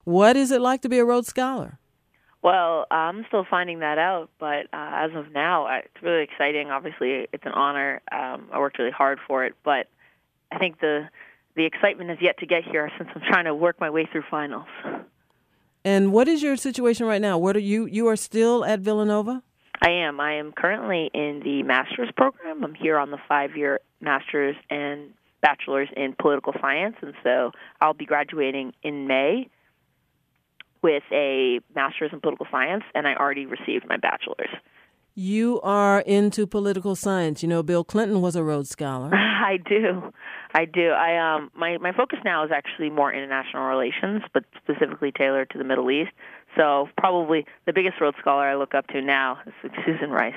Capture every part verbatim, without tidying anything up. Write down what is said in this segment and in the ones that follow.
What is it like to be a Rhodes Scholar? Well, I'm still finding that out, but uh, as of now, I, it's really exciting. Obviously, it's an honor. Um, I worked really hard for it, but I think the the excitement is yet to get here since I'm trying to work my way through finals. And what is your situation right now? What are you? You are still at Villanova? I am. I am currently in the master's program. I'm here on the five-year master's and bachelor's in political science, and so I'll be graduating in May with a master's in political science, and I already received my bachelor's. You are into political science. You know, Bill Clinton was a Rhodes Scholar. I do. I do. I um my, my focus now is actually more international relations, but specifically tailored to the Middle East. So probably the biggest Rhodes Scholar I look up to now is Susan Rice.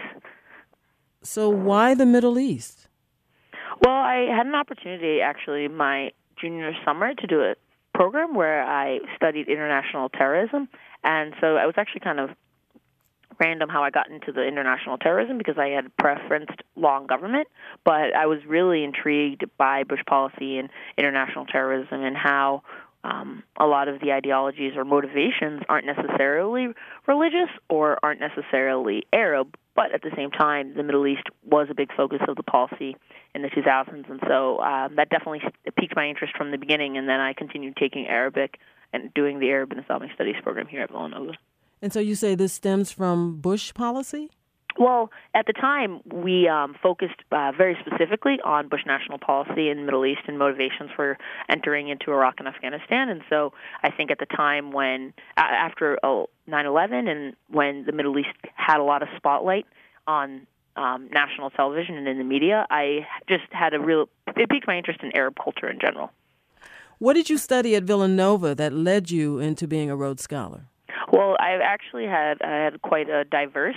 So why the Middle East? Well, I had an opportunity actually my junior summer to do a program where I studied international terrorism, and so I was actually kind of random how I got into the international terrorism because I had preferenced long government, but I was really intrigued by Bush policy and international terrorism and how um, a lot of the ideologies or motivations aren't necessarily religious or aren't necessarily Arab, but at the same time, the Middle East was a big focus of the policy in the two thousands, and so um, that definitely piqued my interest from the beginning, and then I continued taking Arabic and doing the Arab and Islamic Studies program here at Villanova. And so you say this stems from Bush policy? Well, at the time, we um, focused uh, very specifically on Bush national policy in the Middle East and motivations for entering into Iraq and Afghanistan. And so I think at the time when, uh, after oh, nine eleven and when the Middle East had a lot of spotlight on um, national television and in the media, I just had a real, it piqued my interest in Arab culture in general. What did you study at Villanova that led you into being a Rhodes Scholar? Well, I actually had I had quite a diverse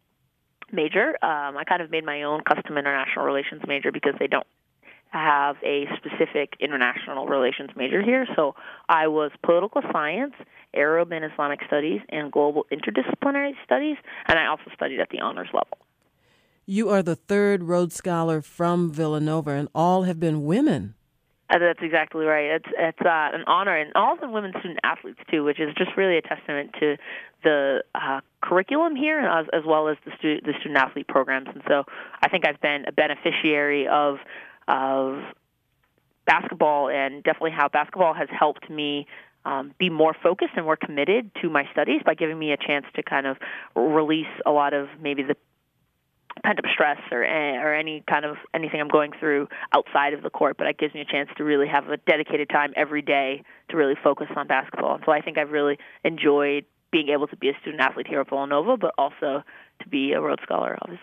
major. Um, I kind of made my own custom international relations major because they don't have a specific international relations major here. So I was political science, Arab and Islamic studies, and global interdisciplinary studies, and I also studied at the honors level. You are the third Rhodes Scholar from Villanova, and all have been women. Uh, that's exactly right. It's it's uh, an honor, and all of them women student athletes too, which is just really a testament to the uh, curriculum here, as, as well as the, stu- the student athlete programs. And so, I think I've been a beneficiary of of basketball, and definitely how basketball has helped me um, be more focused and more committed to my studies by giving me a chance to kind of release a lot of maybe the pent-up stress or or any kind of anything I'm going through outside of the court, but it gives me a chance to really have a dedicated time every day to really focus on basketball. And so I think I've really enjoyed being able to be a student athlete here at Villanova, but also to be a Rhodes Scholar, obviously.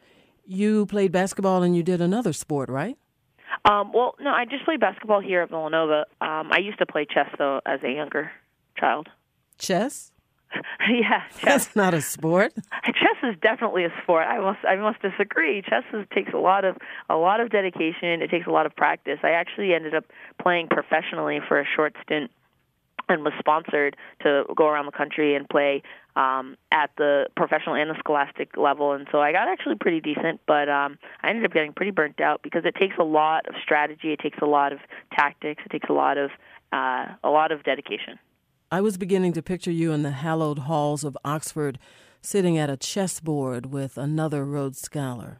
You played basketball and you did another sport, right? Um, well, no, I just played basketball here at Villanova. Um, I used to play chess, though, as a younger child. Chess? Yeah, chess. That's not a sport. Chess is definitely a sport. I must I must disagree. Chess is, takes a lot of a lot of dedication. It takes a lot of practice. I actually ended up playing professionally for a short stint and was sponsored to go around the country and play um, at the professional and the scholastic level. And so I got actually pretty decent, but um, I ended up getting pretty burnt out because it takes a lot of strategy. It takes a lot of tactics. It takes a lot of uh, a lot of dedication. I was beginning to picture you in the hallowed halls of Oxford, sitting at a chessboard with another Rhodes Scholar.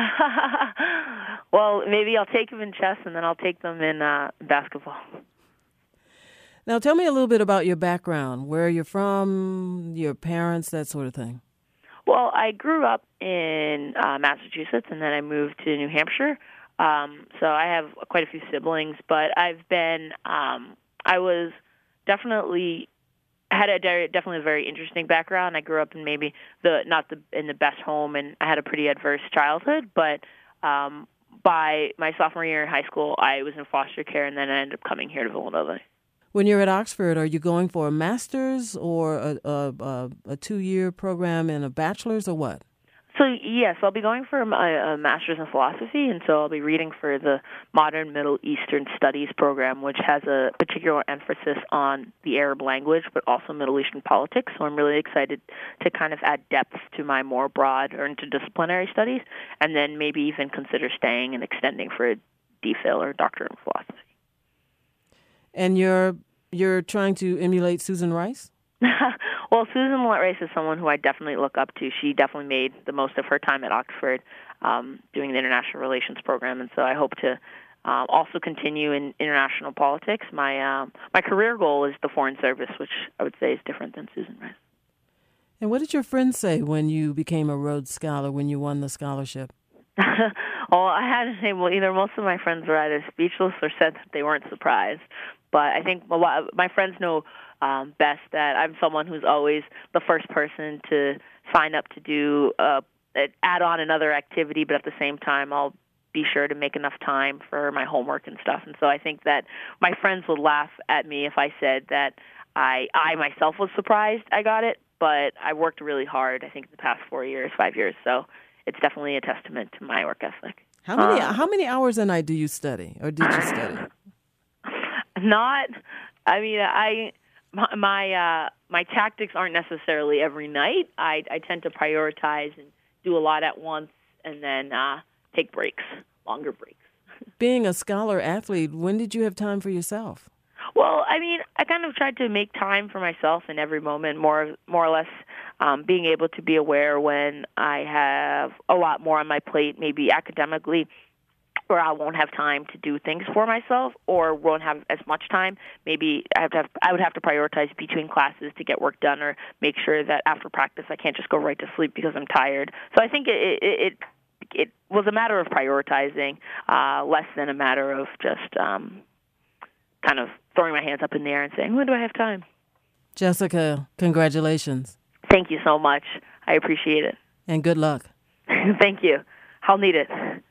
Well, maybe I'll take them in chess, and then I'll take them in uh, basketball. Now, tell me a little bit about your background, where you're from, your parents, that sort of thing. Well, I grew up in uh, Massachusetts, and then I moved to New Hampshire. Um, so I have quite a few siblings, but I've been, um, I was definitely had a definitely a very interesting background. I grew up in maybe the not the in the best home, and I had a pretty adverse childhood. But um, by my sophomore year in high school, I was in foster care, and then I ended up coming here to Villanova. When you're at Oxford, are you going for a master's or a, a, a, a two-year program in a bachelor's, or what? So, yes, I'll be going for a, a master's in philosophy, and so I'll be reading for the Modern Middle Eastern Studies program, which has a particular emphasis on the Arab language, but also Middle Eastern politics. So I'm really excited to kind of add depth to my more broad or interdisciplinary studies, and then maybe even consider staying and extending for a DPhil or doctorate in philosophy. And your You're trying to emulate Susan Rice? Well, Susan Millett Rice is someone who I definitely look up to. She definitely made the most of her time at Oxford um, doing the international relations program, and so I hope to uh, also continue in international politics. My um, my career goal is the Foreign Service, which I would say is different than Susan Rice. And what did your friends say when you became a Rhodes Scholar, when you won the scholarship? Well, I had to say, well, either most of my friends were either speechless or said that they weren't surprised. But I think a lot of my friends know um, best that I'm someone who's always the first person to sign up to do uh, add on another activity, but at the same time, I'll be sure to make enough time for my homework and stuff. And so I think that my friends would laugh at me if I said that I I myself was surprised I got it, but I worked really hard, I think, the past four years, five years. So it's definitely a testament to my work ethic. How many um, how many hours a night do you study, or did you study? Not, I mean, I my my, uh, my tactics aren't necessarily every night. I I tend to prioritize and do a lot at once, and then uh, take breaks, longer breaks. Being a scholar athlete, when did you have time for yourself? Well, I mean, I kind of tried to make time for myself in every moment, more more or less um, being able to be aware when I have a lot more on my plate, maybe academically, or I won't have time to do things for myself, or won't have as much time. Maybe I have to have, I would have to prioritize between classes to get work done, or make sure that after practice I can't just go right to sleep because I'm tired. So I think it it, it, it was a matter of prioritizing, uh, less than a matter of just um, kind of throwing my hands up in the air and saying, when do I have time? Jessica, congratulations. Thank you so much. I appreciate it. And good luck. Thank you. I'll need it.